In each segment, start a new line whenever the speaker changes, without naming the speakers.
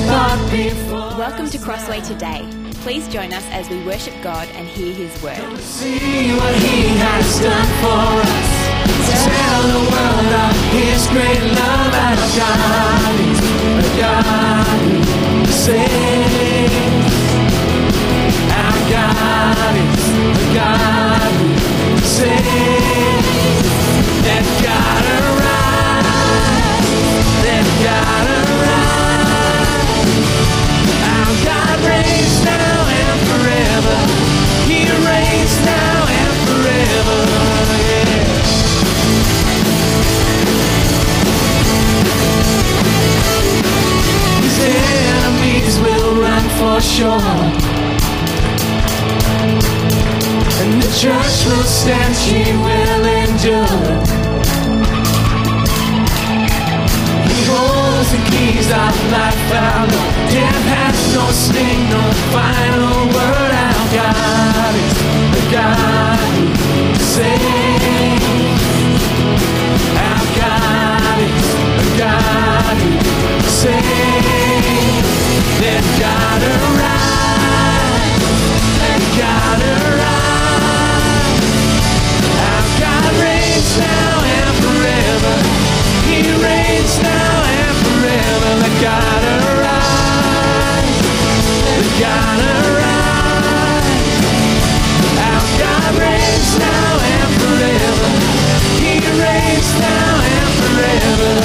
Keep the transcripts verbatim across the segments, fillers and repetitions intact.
spot before.
Welcome to Crossway today. Please join us as we worship God and hear His word.
See what He has done for us. Tell the world of His great love. Our God is a God who saves. Our God is a God who saves. Let God arise. Let God arise. Our God reigns now and forever. He reigns now and forever. Yeah. His enemies will run for sure, and the church will stand, she will endure. He holds the keys of life, our Lord. Death has no sting, no final word. Our God is the God who saves. Our God is the God who saves. Let God arise. Let God arise. Our God reigns now and forever. He reigns now and forever. Let God arise. Let God arise. Our God reigns now and forever. He reigns now and forever.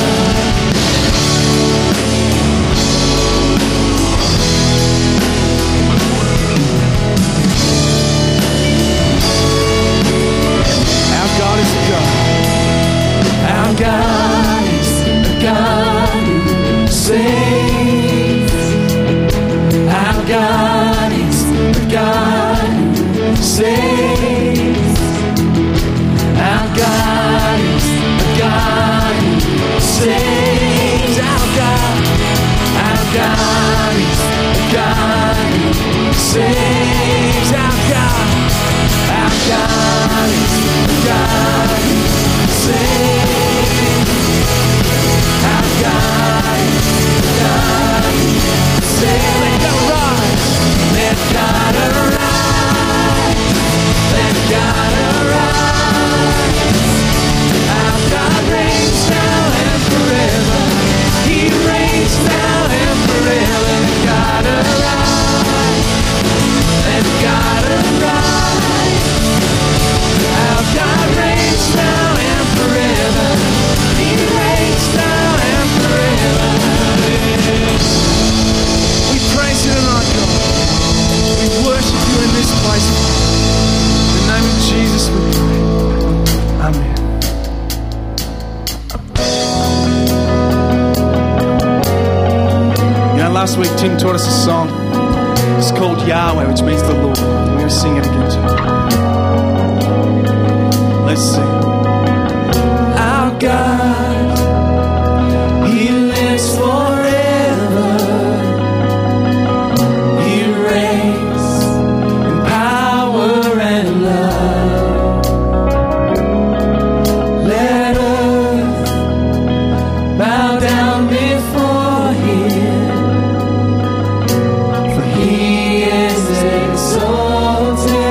Our God is a God. Our God is a God who saves. Our God is a God who saves. Our God is a God who saves. Our God, our God is a God who saves. Our God, our God is a God who saves. Our God is a God who saves. Let God arise. Let God arise. Let God arise. Our God reigns now and forever. He reigns now and forever. Let God arise. Let God arise. Our God reigns now and forever. He reigns now and forever. We praise you tonight, God. We worship you in this place. In the name of Jesus we pray. Amen. You know, last week Tim taught us a song. It's called Yahweh, which means the Lord. We're going to sing it again tonight. Let's sing. Our God, He lives forever. He reigns in power and love. Let earth bow down before Him, for He is exalted.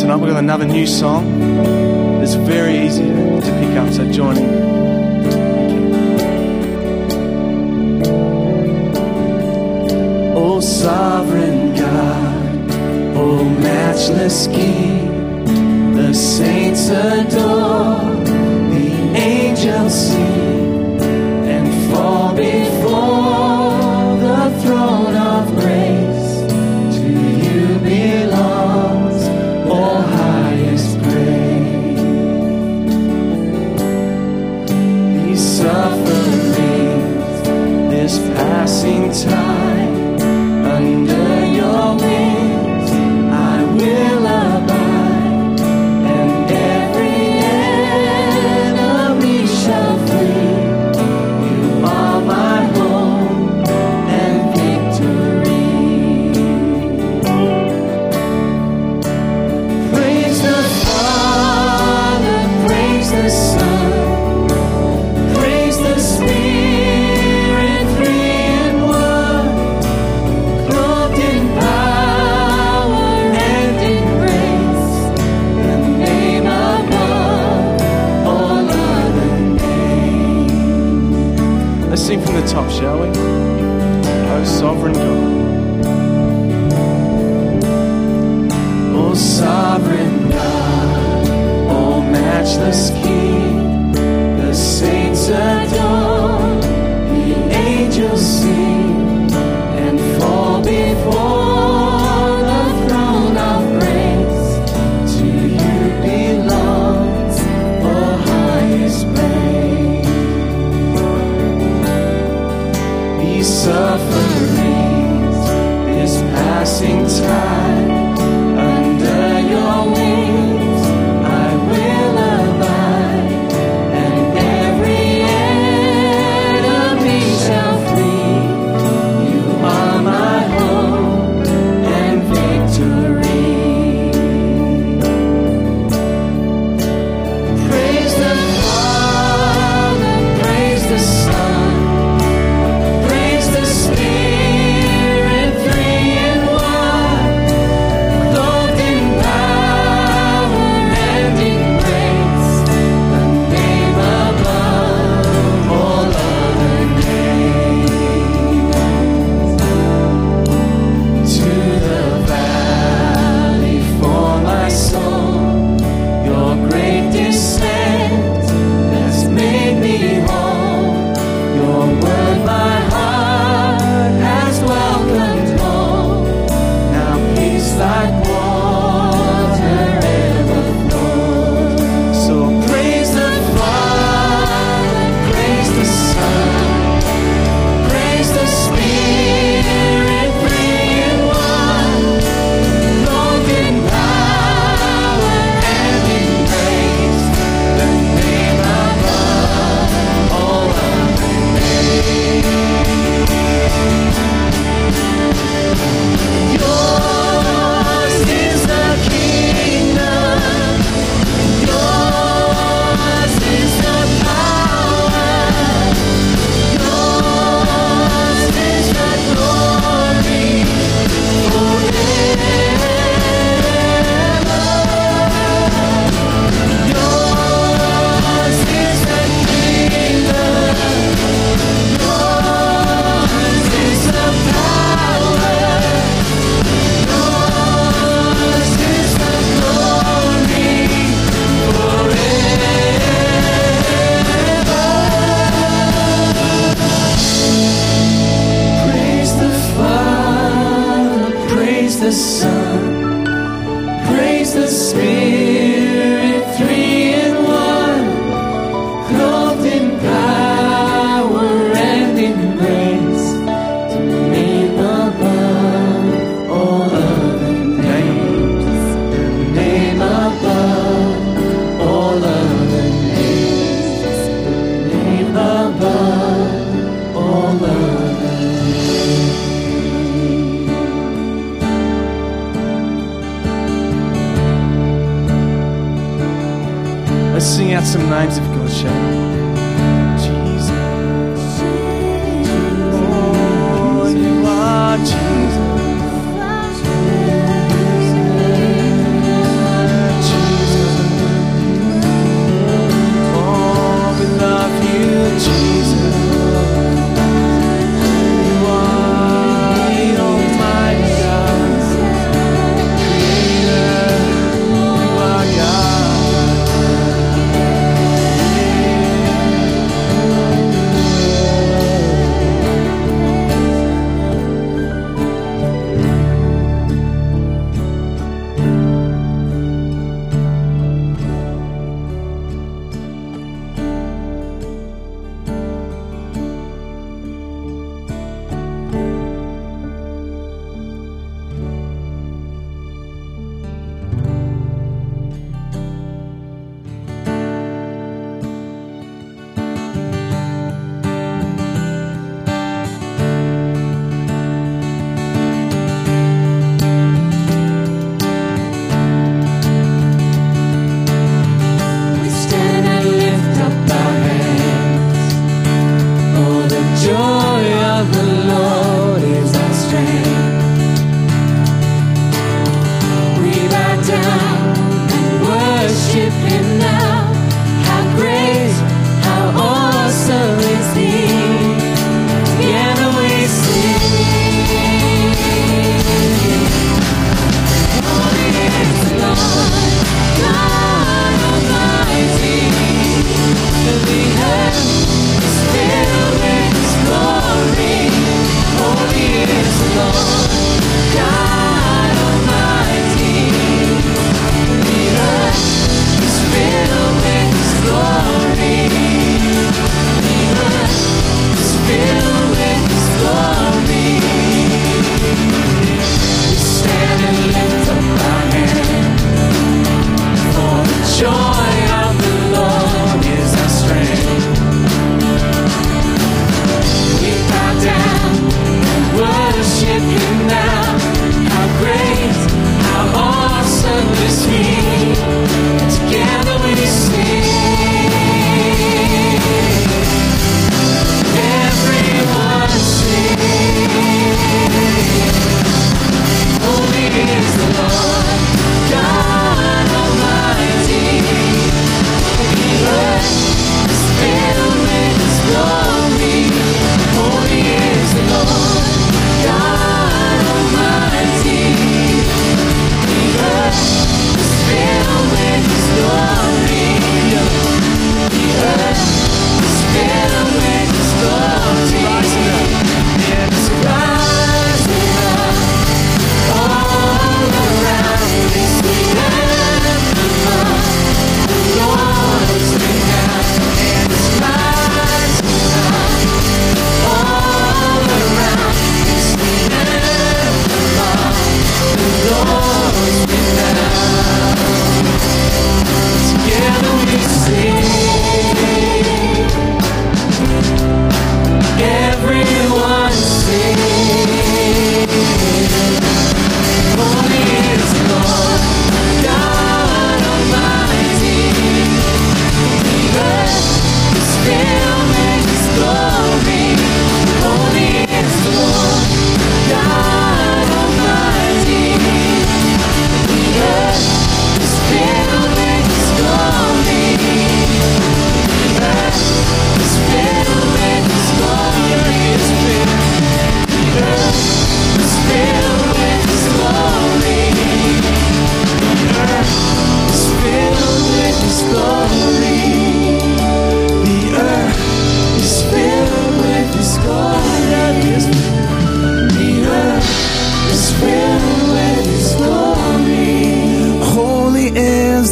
tonight. We've got another new song. It's very easy to, to pick up, so join in. Oh, sovereign God, oh, matchless King, the saints adore, the angels sing and fall before the throne of grace. To you belongs all highest praise. These sufferings, this passing time, under your wings I will abide, and every enemy shall flee. You are my hope and victory. Praise the Father, praise the Son, praise the Spirit, three in one, clothed in power and in grace, the name above all other names. Let's sing from the top, shall we? Oh, sovereign God. Oh, sovereign God, oh, matchless King, the saints adore, the angels sing and fall before the throne of grace. To you belongs all highest praise. These sufferings, this passing time, under your wings I will abide, and every enemy shall flee. You are my hope and victory. Praise the Father, praise the Son, praise the Spirit, three in one, clothed in power and in grace, the name above all other names. To the valley for my soul, your great descent has made me whole. Your word my heart has welcomed home. Now peace like water ever flows. So praise the Father, praise the Son, praise the Spirit, three in one, clothed in power and in grace, the name above all other names. Yours is the kingdom, yours is the power, yours is the glory forever. Yours is the kingdom, yours is the power, yours is the glory forever. Praise the Father, praise the Son, praise the Spirit, three in one, clothed in power and in grace, to name above all other names, the name above all other names, the name above all other names. Let's sing out some names of God, shall we? Jesus. Oh, you are Jesus.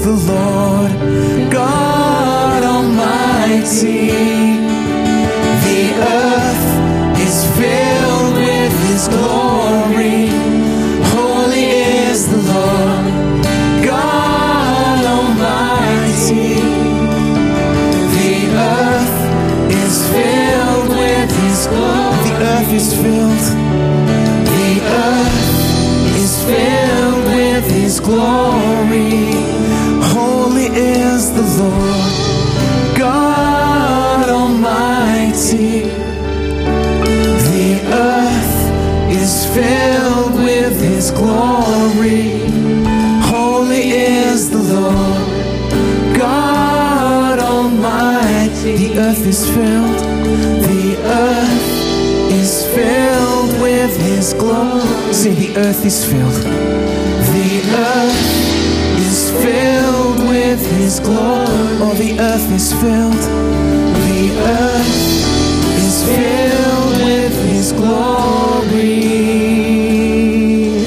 the Lord, God Almighty. The earth is filled with His glory. Holy is the Lord, God Almighty. The earth is filled with His glory. The earth is filled. The earth is filled with His glory. Holy is the Lord, God Almighty. The earth is filled with His glory. Holy is the Lord, God Almighty. The earth is filled. The earth is filled with His glory. Say, the earth is filled. The earth is filled with His glory. Oh, the earth is filled. The earth is filled with His glory.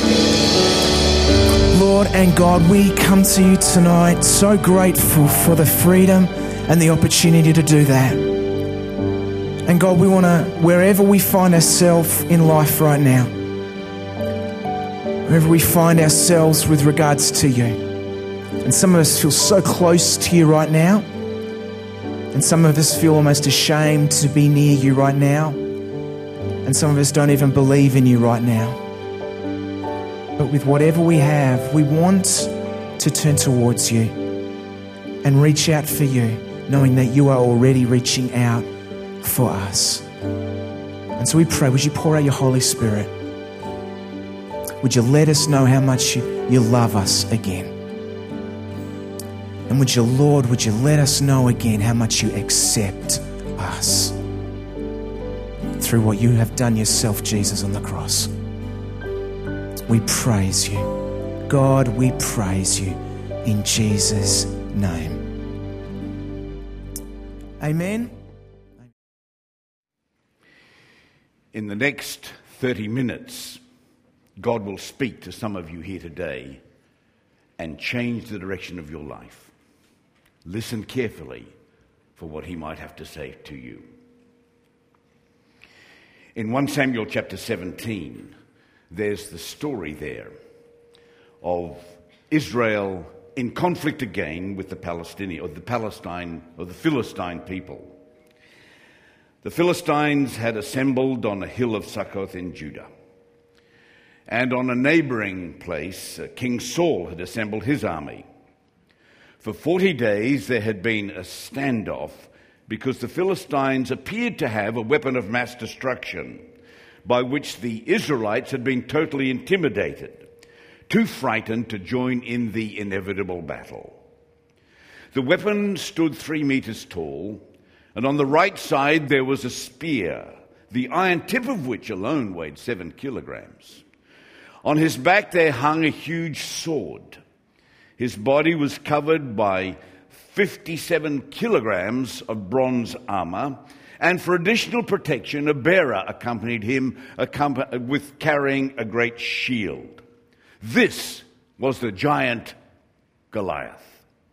Lord and God, we come to you tonight so grateful for the freedom and the opportunity to do that. And God, we want to, wherever we find ourselves in life right now, wherever we find ourselves with regards to you, and some of us feel so close to you right now, and some of us feel almost ashamed to be near you right now, and some of us don't even believe in you right now. But with whatever we have, we want to turn towards you and reach out for you, knowing that you are already reaching out for us. And so we pray, would you pour out your Holy Spirit? Would you let us know how much you, you love us again? And would you, Lord, would you let us know again how much you accept us through what you have done yourself, Jesus, on the cross? We praise you. God, we praise you in Jesus' name. Amen.
In the next thirty minutes, God will speak to some of you here today and change the direction of your life. Listen carefully for what He might have to say to you. In First Samuel chapter seventeen, there's the story there of Israel in conflict again with the Palestinian, or the Palestine, or the Philistine people. The Philistines had assembled on a hill of Succoth in Judah. And on a neighboring place, uh, King Saul had assembled his army. For forty days there had been a standoff because the Philistines appeared to have a weapon of mass destruction by which the Israelites had been totally intimidated, too frightened to join in the inevitable battle. The weapon stood three meters tall, and on the right side there was a spear, the iron tip of which alone weighed seven kilograms. On his back there hung a huge sword. His body was covered by fifty-seven kilograms of bronze armor, and for additional protection, a bearer accompanied him with carrying a great shield. This was the giant Goliath.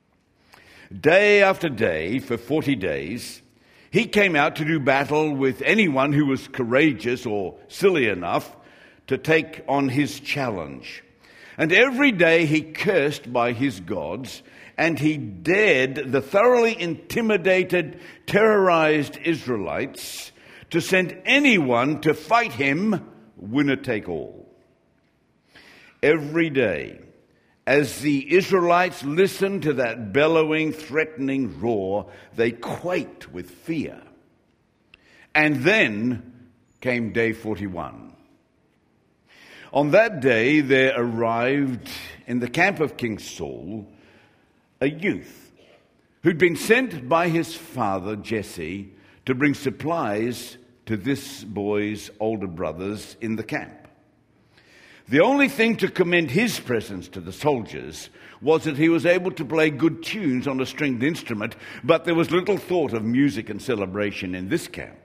Day after day, for forty days, he came out to do battle with anyone who was courageous or silly enough to take on his challenge. And every day he cursed by his gods, and he dared the thoroughly intimidated, terrorized Israelites to send anyone to fight him, winner take all. Every day, as the Israelites listened to that bellowing, threatening roar, they quaked with fear. And then came day forty-one. On that day, there arrived in the camp of King Saul a youth who'd been sent by his father, Jesse, to bring supplies to this boy's older brothers in the camp. The only thing to commend his presence to the soldiers was that he was able to play good tunes on a stringed instrument, but there was little thought of music and celebration in this camp.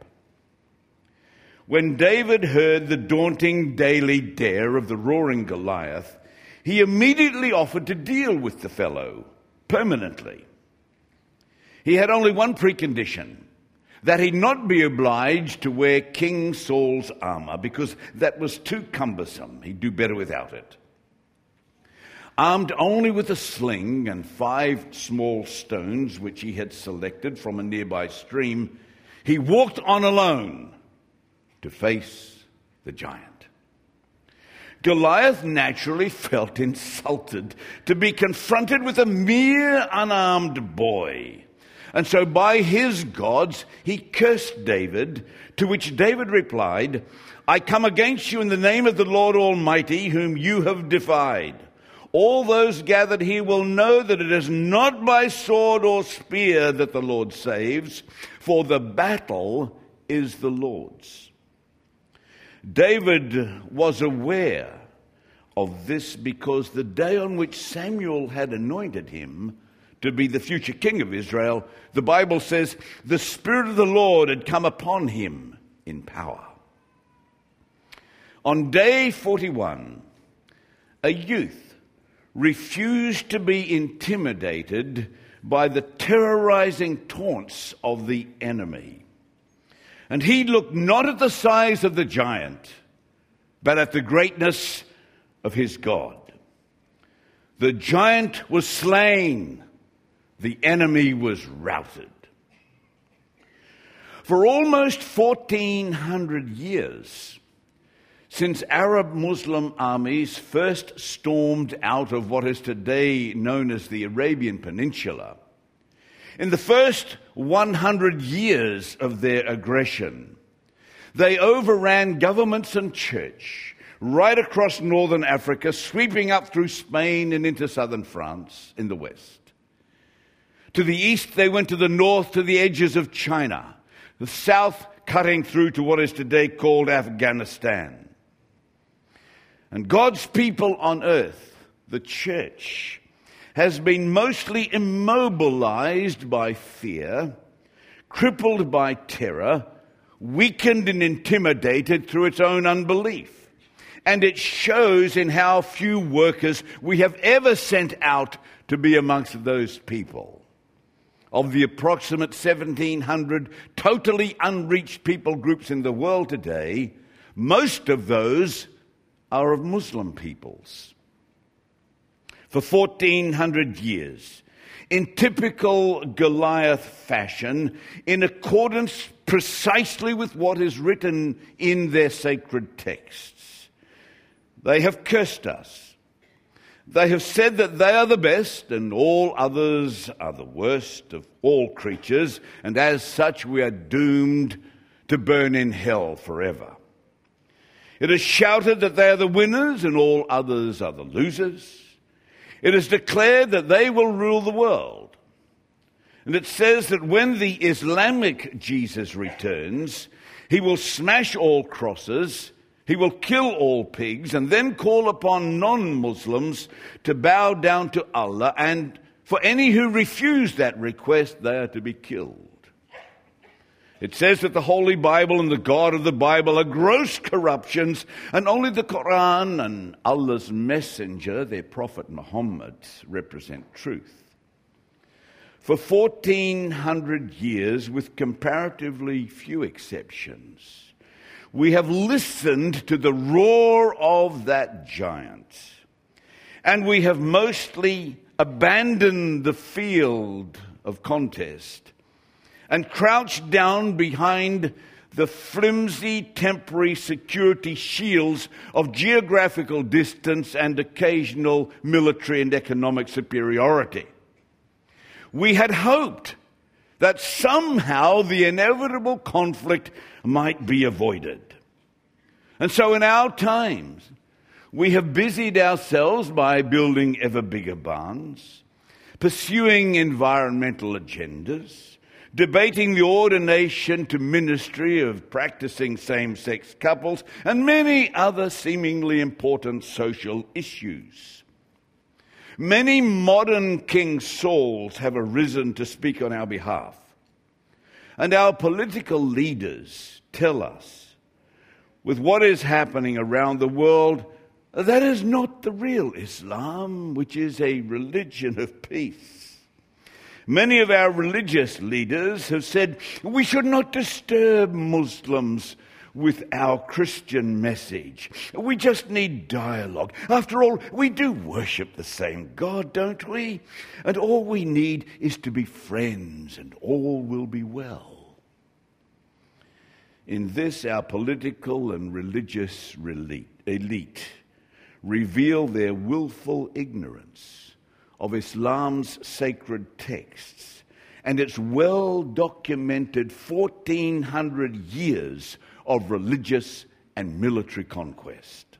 When David heard the daunting daily dare of the roaring Goliath, he immediately offered to deal with the fellow, permanently. He had only one precondition, that he not be obliged to wear King Saul's armor, because that was too cumbersome. He'd do better without it. Armed only with a sling and five small stones which he had selected from a nearby stream, he walked on alone to face the giant. Goliath naturally felt insulted to be confronted with a mere unarmed boy. And so by his gods, he cursed David, to which David replied, "I come against you in the name of the Lord Almighty, whom you have defied. All those gathered here will know that it is not by sword or spear that the Lord saves, for the battle is the Lord's." David was aware of this because the day on which Samuel had anointed him to be the future king of Israel, the Bible says the Spirit of the Lord had come upon him in power. On day forty-one, a youth refused to be intimidated by the terrorizing taunts of the enemy. And he looked not at the size of the giant, but at the greatness of his God. The giant was slain. The enemy was routed. For almost fourteen hundred years, since Arab Muslim armies first stormed out of what is today known as the Arabian Peninsula, in the first one hundred years of their aggression, they overran governments and church right across northern Africa, sweeping up through Spain and into southern France in the west. To the east, they went to the north to the edges of China, the south cutting through to what is today called Afghanistan. And God's people on earth, the church, has been mostly immobilized by fear, crippled by terror, weakened and intimidated through its own unbelief. And it shows in how few workers we have ever sent out to be amongst those people. Of the approximate seventeen hundred totally unreached people groups in the world today, most of those are of Muslim peoples. For fourteen hundred years, in typical Goliath fashion, in accordance precisely with what is written in their sacred texts, they have cursed us. They have said that they are the best and all others are the worst of all creatures, and as such we are doomed to burn in hell forever. It has shouted that they are the winners and all others are the losers. It has declared that they will rule the world. And it says that when the Islamic Jesus returns, he will smash all crosses, he will kill all pigs, and then call upon non-Muslims to bow down to Allah, and for any who refuse that request, they are to be killed. It says that the Holy Bible and the God of the Bible are gross corruptions, and only the Quran and Allah's messenger, their prophet Muhammad, represent truth. For fourteen hundred years, with comparatively few exceptions, we have listened to the roar of that giant, and we have mostly abandoned the field of contest and crouched down behind the flimsy temporary security shields of geographical distance and occasional military and economic superiority. We had hoped that somehow the inevitable conflict might be avoided. And so in our times, we have busied ourselves by building ever bigger barns, pursuing environmental agendas, debating the ordination to ministry of practicing same-sex couples, and many other seemingly important social issues. Many modern King Sauls have arisen to speak on our behalf. And our political leaders tell us, with what is happening around the world, that is not the real Islam, which is a religion of peace. Many of our religious leaders have said we should not disturb Muslims with our Christian message. We just need dialogue. After all, we do worship the same God, don't we? And all we need is to be friends, and all will be well. In this, our political and religious elite reveal their willful ignorance of Islam's sacred texts and its well-documented fourteen hundred years of religious and military conquest.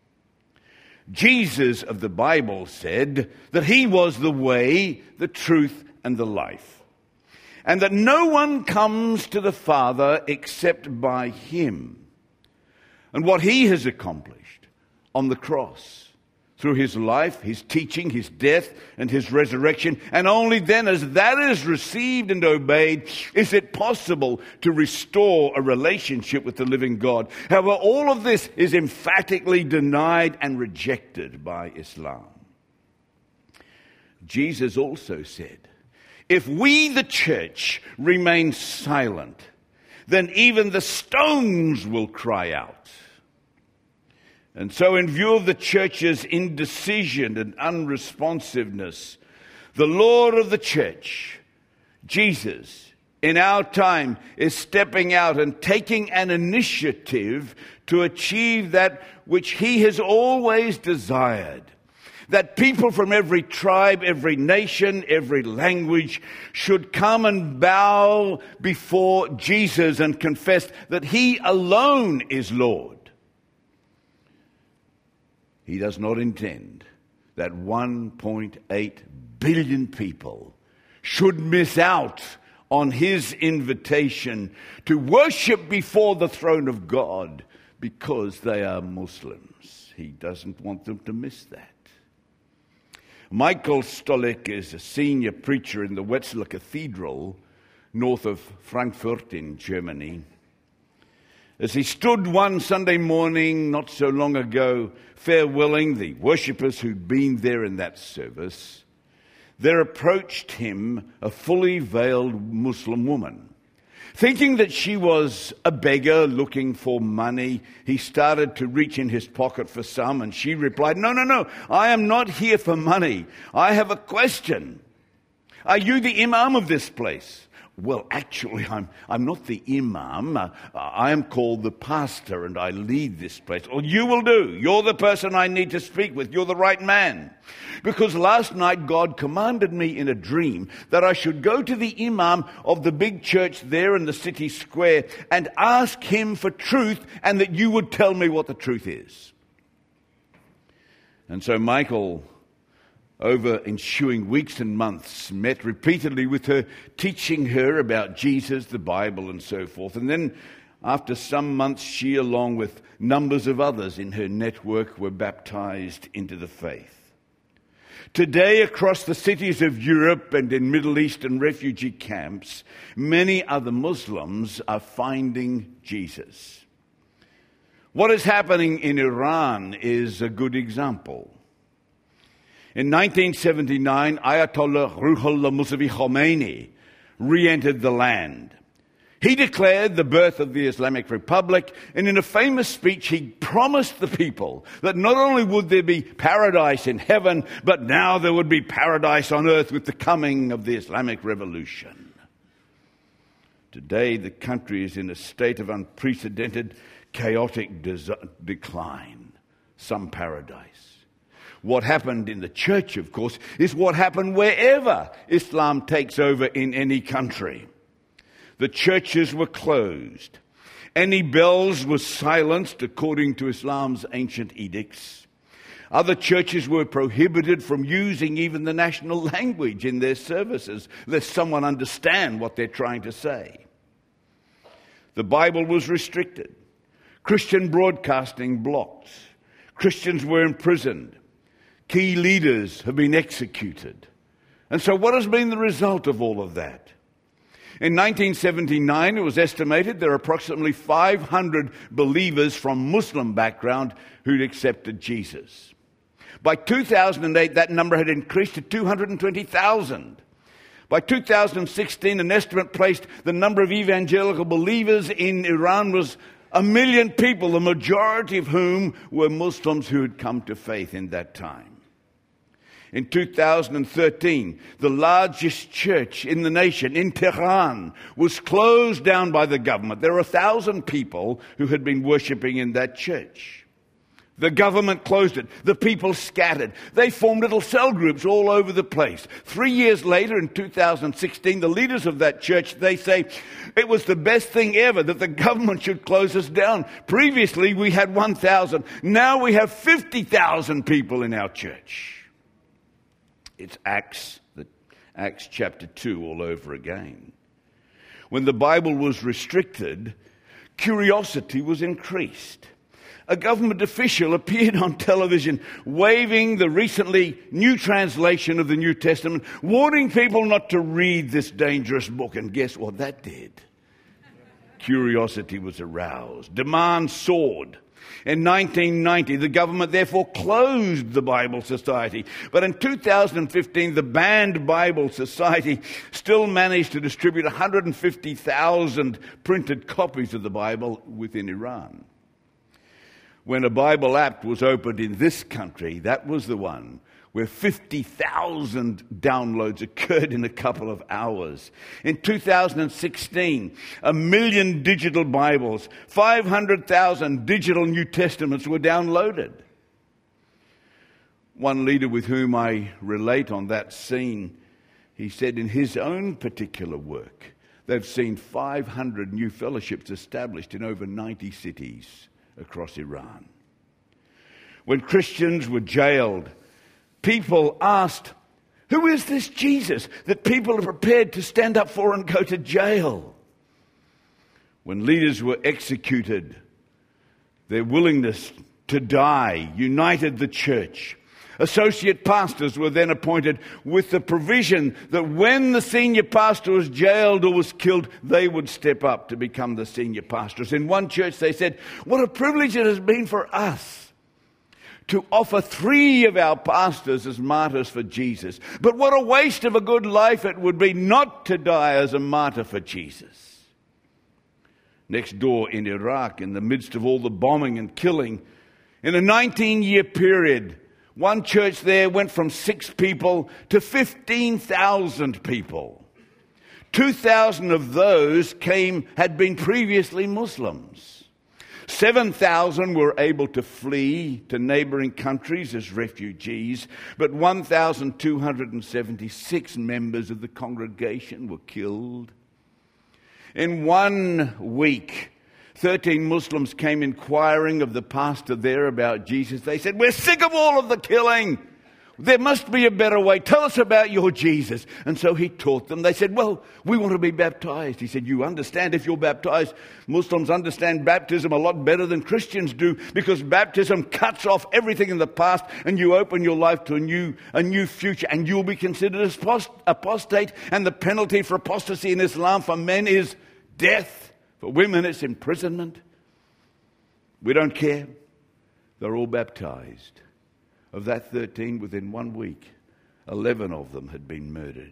Jesus of the Bible said that he was the way, the truth, and the life, and that no one comes to the Father except by him. And what he has accomplished on the cross, through his life, his teaching, his death, and his resurrection, and only then as that is received and obeyed, is it possible to restore a relationship with the living God. However, all of this is emphatically denied and rejected by Islam. Jesus also said, if we, the church, remain silent, then even the stones will cry out. And so, in view of the church's indecision and unresponsiveness, the Lord of the church, Jesus, in our time, is stepping out and taking an initiative to achieve that which he has always desired. That people from every tribe, every nation, every language should come and bow before Jesus and confess that he alone is Lord. He does not intend that one point eight billion people should miss out on his invitation to worship before the throne of God because they are Muslims. He doesn't want them to miss that. Michael Stolik is a senior preacher in the Wetzlar Cathedral, north of Frankfurt in Germany. As he stood one Sunday morning not so long ago, farewelling the worshippers who'd been there in that service, there approached him a fully veiled Muslim woman. Thinking that she was a beggar looking for money, he started to reach in his pocket for some, and she replied, "No, no, no, I am not here for money. I have a question. Are you the imam of this place?" "Well, actually, I'm I'm not the imam. Uh, I am called the pastor, and I lead this place." "Well, you will do. You're the person I need to speak with. You're the right man. Because last night God commanded me in a dream that I should go to the imam of the big church there in the city square and ask him for truth, and that you would tell me what the truth is." And so Michael, over ensuing weeks and months, met repeatedly with her, teaching her about Jesus, the Bible, and so forth. And then, after some months, she, along with numbers of others in her network, were baptized into the faith. Today, across the cities of Europe and in Middle Eastern refugee camps, many other Muslims are finding Jesus. What is happening in Iran is a good example. In nineteen seventy-nine, Ayatollah Ruhollah Musavi Khomeini re-entered the land. He declared the birth of the Islamic Republic, and in a famous speech he promised the people that not only would there be paradise in heaven, but now there would be paradise on earth with the coming of the Islamic Revolution. Today the country is in a state of unprecedented, chaotic des- decline. Some paradise. What happened in the church, of course, is what happened wherever Islam takes over in any country. The churches were closed. Any bells were silenced according to Islam's ancient edicts. Other churches were prohibited from using even the national language in their services, lest someone understand what they're trying to say. The Bible was restricted. Christian broadcasting blocked. Christians were imprisoned. Key leaders have been executed. And so what has been the result of all of that? In nineteen seventy-nine, it was estimated there are approximately five hundred believers from Muslim background who'd accepted Jesus. By two thousand eight, that number had increased to two hundred twenty thousand. By two thousand sixteen, an estimate placed the number of evangelical believers in Iran was a million people, the majority of whom were Muslims who had come to faith in that time. In two thousand thirteen, the largest church in the nation, in Tehran, was closed down by the government. There were a thousand people who had been worshipping in that church. The government closed it. The people scattered. They formed little cell groups all over the place. Three years later, in two thousand sixteen, the leaders of that church, they say, it was the best thing ever that the government should close us down. Previously, we had one thousand. Now we have fifty thousand people in our church. It's Acts, the, Acts chapter two all over again. When the Bible was restricted, curiosity was increased. A government official appeared on television waving the recently new translation of the New Testament, warning people not to read this dangerous book. And guess what that did? Curiosity was aroused. Demand soared. In nineteen ninety, the government therefore closed the Bible Society. But in two thousand fifteen, the banned Bible Society still managed to distribute one hundred fifty thousand printed copies of the Bible within Iran. When a Bible app was opened in this country, that was the one where fifty thousand downloads occurred in a couple of hours. In two thousand sixteen, a million digital Bibles, five hundred thousand digital New Testaments were downloaded. One leader with whom I relate on that scene, he said in his own particular work, they've seen five hundred new fellowships established in over ninety cities across Iran. When Christians were jailed, people asked, who is this Jesus that people are prepared to stand up for and go to jail? When leaders were executed, their willingness to die united the church. Associate pastors were then appointed with the provision that when the senior pastor was jailed or was killed, they would step up to become the senior pastors. In one church, they said, what a privilege it has been for us to offer three of our pastors as martyrs for Jesus. But what a waste of a good life it would be not to die as a martyr for Jesus. Next door in Iraq, in the midst of all the bombing and killing, in a nineteen-year period, one church there went from six people to fifteen thousand people. two thousand of those came, had been previously Muslims. seven thousand were able to flee to neighboring countries as refugees, but one thousand two hundred seventy-six members of the congregation were killed. In one week, thirteen Muslims came inquiring of the pastor there about Jesus. They said, we're sick of all of the killing. There must be a better way. Tell us about your Jesus. And so he taught them. They said, well, we want to be baptized. He said, you understand if you're baptized. Muslims understand baptism a lot better than Christians do, because baptism cuts off everything in the past and you open your life to a new, a new future, and you'll be considered as post, apostate. And the penalty for apostasy in Islam for men is death. For women, it's imprisonment. We don't care. They're all baptized. Of that thirteen, within one week, eleven of them had been murdered.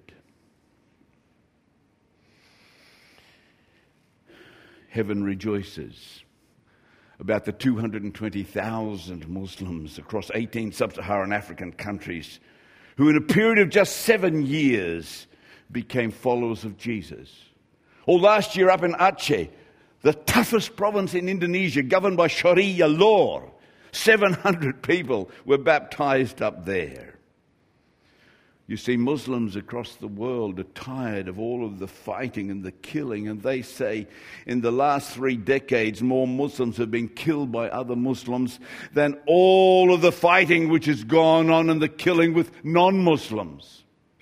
Heaven rejoices about the two hundred twenty thousand Muslims across eighteen sub-Saharan African countries who in a period of just seven years became followers of Jesus. Or last year up in Aceh, the toughest province in Indonesia, governed by Sharia law, seven hundred people were baptized up there. You see, Muslims across the world are tired of all of the fighting and the killing, and they say in the last three decades more Muslims have been killed by other Muslims than all of the fighting which has gone on and the killing with non-Muslims.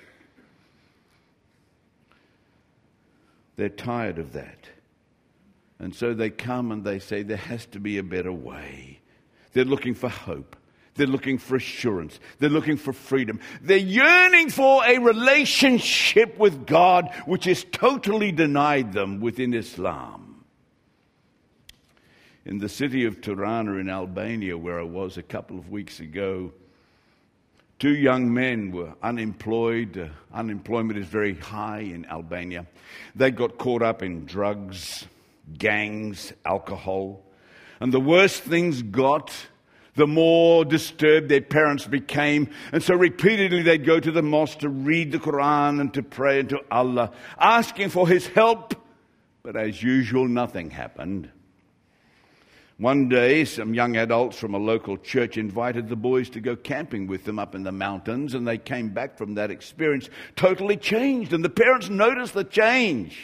They're tired of that. And so they come and they say there has to be a better way. They're looking for hope. They're looking for assurance. They're looking for freedom. They're yearning for a relationship with God which is totally denied them within Islam. In the city of Tirana in Albania, where I was a couple of weeks ago, Two young men were unemployed. Uh, unemployment is very high in Albania. They got caught up in drugs, gangs, alcohol. And the worse things got, the more disturbed their parents became. And so repeatedly they'd go to the mosque to read the Quran and to pray to Allah, asking for His help. But as usual, nothing happened. One day, some young adults from a local church invited the boys to go camping with them up in the mountains, and they came back from that experience totally changed, and the parents noticed the change.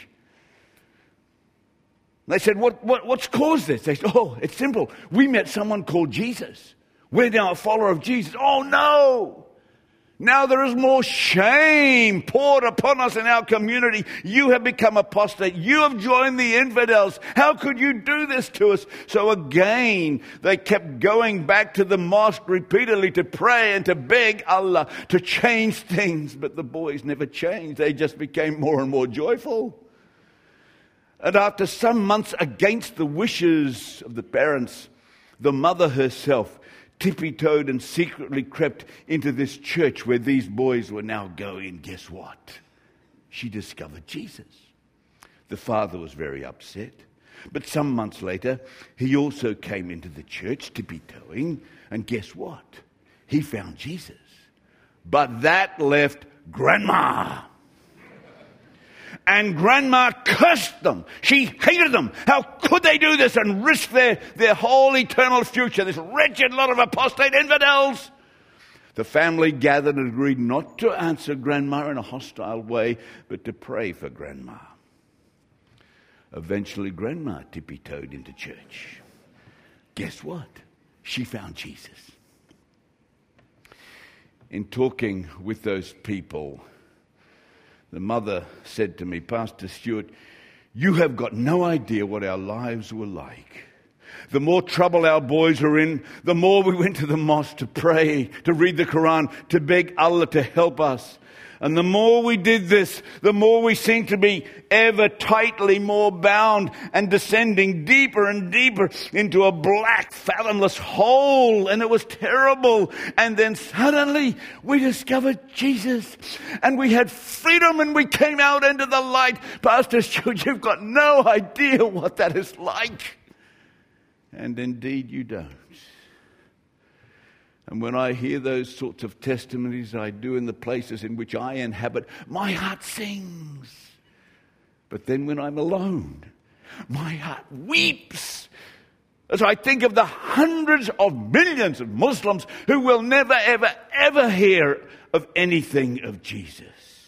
They said, what, what, what's caused this? They said, oh, it's simple. We met someone called Jesus. We're now a follower of Jesus. Oh, no! Now there is more shame poured upon us in our community. You have become apostate. You have joined the infidels. How could you do this to us? So again, they kept going back to the mosque repeatedly to pray and to beg Allah to change things. But the boys never changed. They just became more and more joyful. And after some months, against the wishes of the parents, the mother herself tippy-toed and secretly crept into this church where these boys were now going. Guess what? She discovered Jesus. The father was very upset. But some months later, he also came into the church tippy-toeing. And guess what? He found Jesus. But that left Grandma. And Grandma cursed them. She hated them. How could they do this and risk their, their whole eternal future? This wretched lot of apostate infidels. The family gathered and agreed not to answer Grandma in a hostile way, but to pray for Grandma. Eventually, Grandma tippy-toed into church. Guess what? She found Jesus. In talking with those people, the mother said to me, Pastor Stuart, you have got no idea what our lives were like. The more trouble our boys were in, the more we went to the mosque to pray, to read the Quran, to beg Allah to help us. And the more we did this, the more we seemed to be ever tightly more bound and descending deeper and deeper into a black, fathomless hole. And it was terrible. And then suddenly we discovered Jesus. And we had freedom and we came out into the light. Pastor Stuart, you've got no idea what that is like. And indeed you don't. And when I hear those sorts of testimonies I do in the places in which I inhabit, my heart sings. But then when I'm alone, my heart weeps as I think of the hundreds of millions of Muslims who will never, ever, ever hear of anything of Jesus.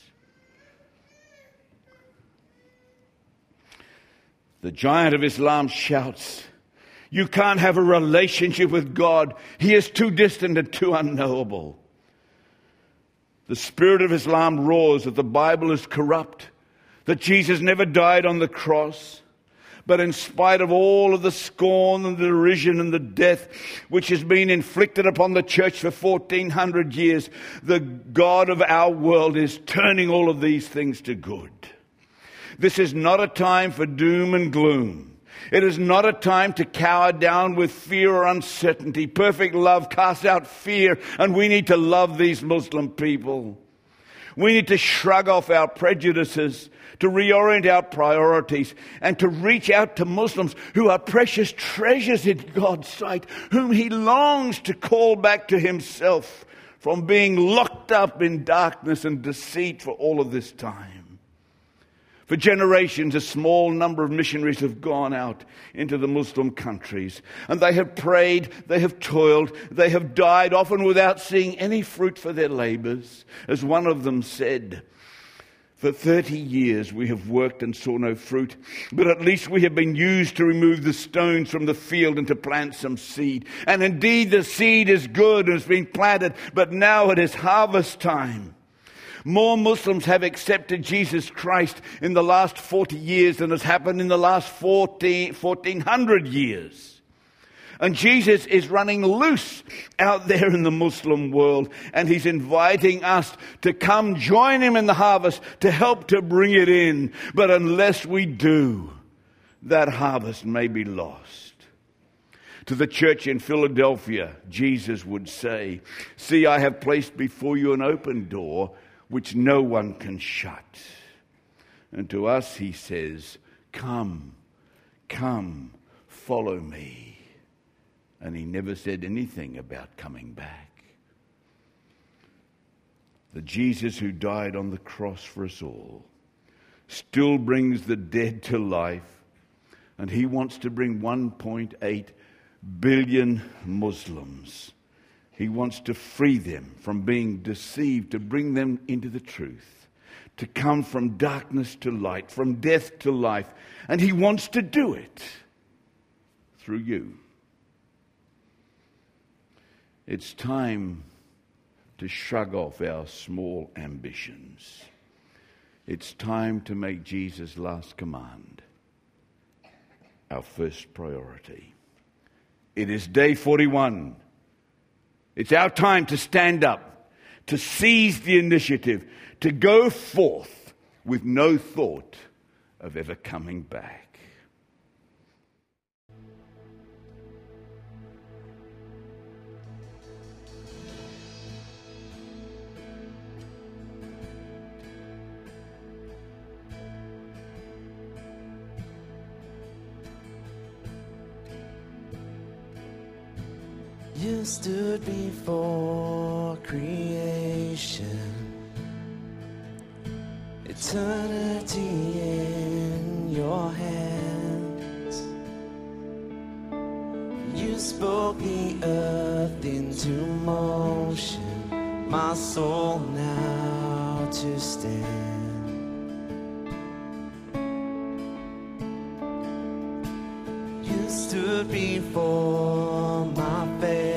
The giant of Islam shouts, you can't have a relationship with God. He is too distant and too unknowable. The spirit of Islam roars that the Bible is corrupt, that Jesus never died on the cross. But in spite of all of the scorn and the derision and the death which has been inflicted upon the church for fourteen hundred years, the God of our world is turning all of these things to good. This is not a time for doom and gloom. It is not a time to cower down with fear or uncertainty. Perfect love casts out fear, and we need to love these Muslim people. We need to shrug off our prejudices, to reorient our priorities, and to reach out to Muslims who are precious treasures in God's sight, whom He longs to call back to Himself from being locked up in darkness and deceit for all of this time. For generations, a small number of missionaries have gone out into the Muslim countries. And they have prayed, they have toiled, they have died, often without seeing any fruit for their labors. As one of them said, for thirty years we have worked and saw no fruit, but at least we have been used to remove the stones from the field and to plant some seed. And indeed the seed is good and has been planted, but now it is harvest time. More Muslims have accepted Jesus Christ in the last forty years than has happened in the last fourteen hundred years. And Jesus is running loose out there in the Muslim world, and He's inviting us to come join Him in the harvest, to help to bring it in. But unless we do, that harvest may be lost. To the church in Philadelphia, Jesus would say, "See, I have placed before you an open door which no one can shut." And to us he says, "Come, come, follow me." And he never said anything about coming back. The Jesus who died on the cross for us all still brings the dead to life, and he wants to bring one point eight billion Muslims. He wants to free them from being deceived, to bring them into the truth, to come from darkness to light, from death to life. And he wants to do it through you. It's time to shrug off our small ambitions. It's time to make Jesus' last command our first priority. It is day forty-one. It's our time to stand up, to seize the initiative, to go forth with no thought of ever coming back.
You stood before creation, eternity in your hands. You spoke the earth into motion, my soul now to stand. You stood before my failure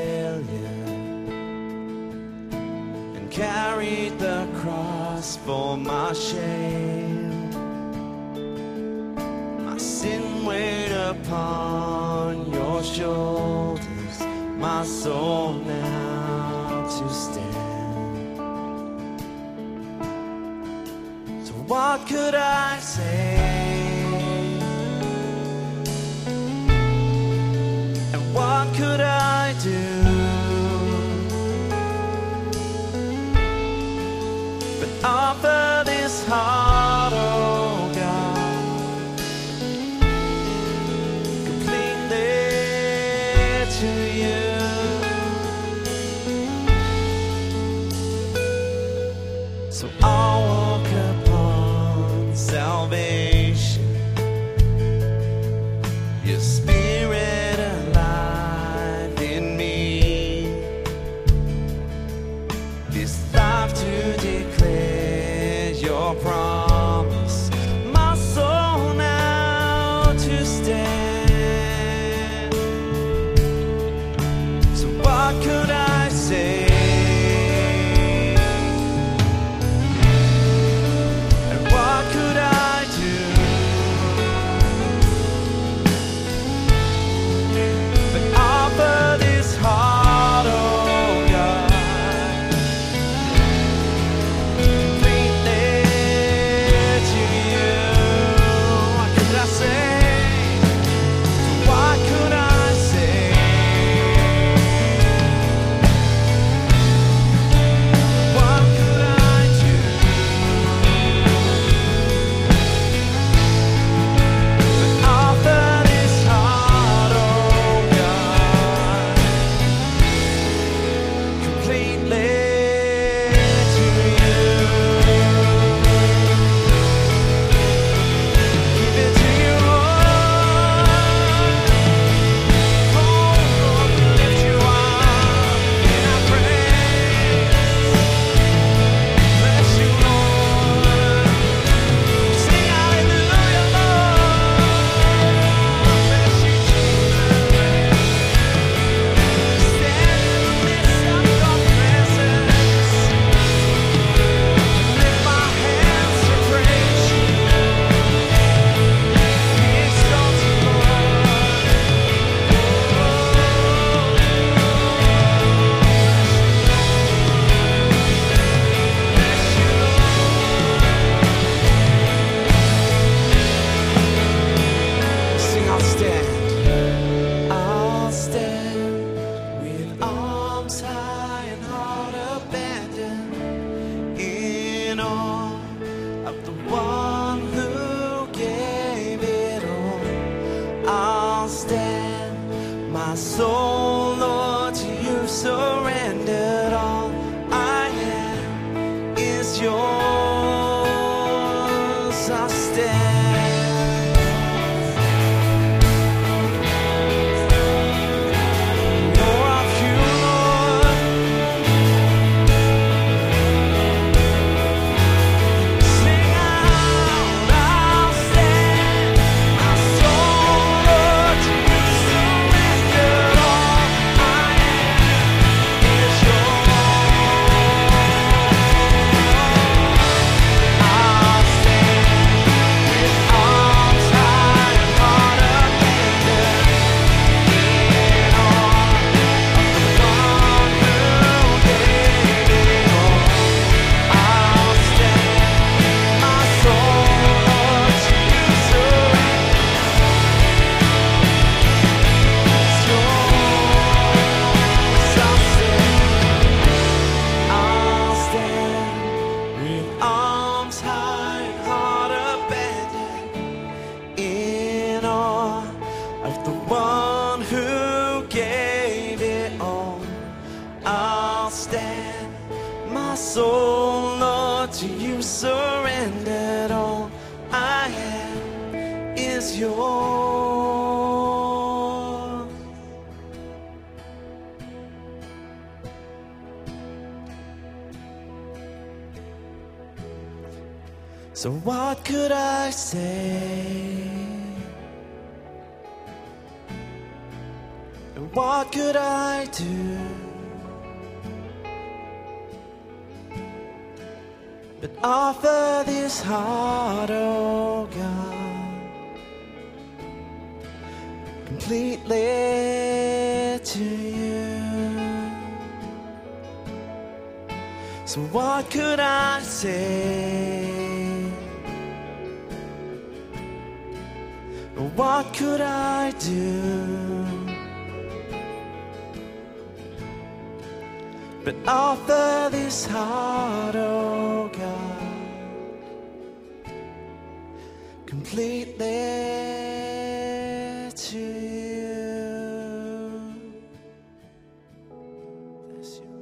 and carried the cross for my shame. My sin weighed upon your shoulders, my soul now to stand. So what could I say? What could I do but offer this heart, oh God, completely to you? So I'll walk upon salvation, your Spirit alive in me, this life to declare your promise, my soul now to stand. So what could I say? And what could I do but offer this heart, oh God, completely I stand. More of you, Lord. Sing out, I'll stand. My soul, Lord, to you surrendered. All I am is yours. I'll stand with arms high and heart abandoned in awe of the one who gave it all. I'll stand, my soul, Lord, to you surrender. It's yours. I'll stand. I'll stand with arms high and heart abandoned in awe of the one who gave it all. I'll stand, my soul, Lord, to you surrendered. All I am is yours. So what could I say? And what could I do? But offer this heart, oh God, completely to you. So what could I say? Or what could I do? But offer this heart, oh God, completely to you. Bless you.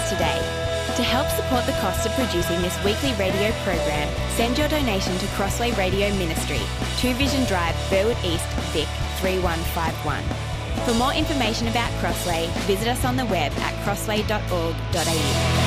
us today. To help support the cost of producing this weekly radio program, send your donation to Crossway Radio Ministry, two Vision Drive, Burwood East, Vic three one five one. For more information about Crossway, visit us on the web at crossway dot org dot a u.